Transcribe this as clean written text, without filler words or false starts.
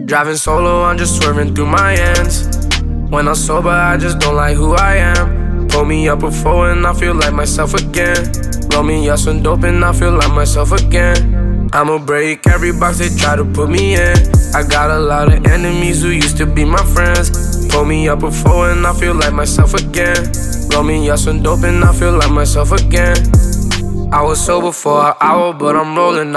Driving solo, I'm just swerving through my ends. When I'm sober, I just don't like who I am. Pull me up before and I feel like myself again. Roll me up some dope and I feel like myself again. I'ma break every box they try to put me in. I got a lot of enemies who used to be my friends. Pull me up before and I feel like myself again. Roll me up some dope and I feel like myself again. I was sober for an hour, but I'm rolling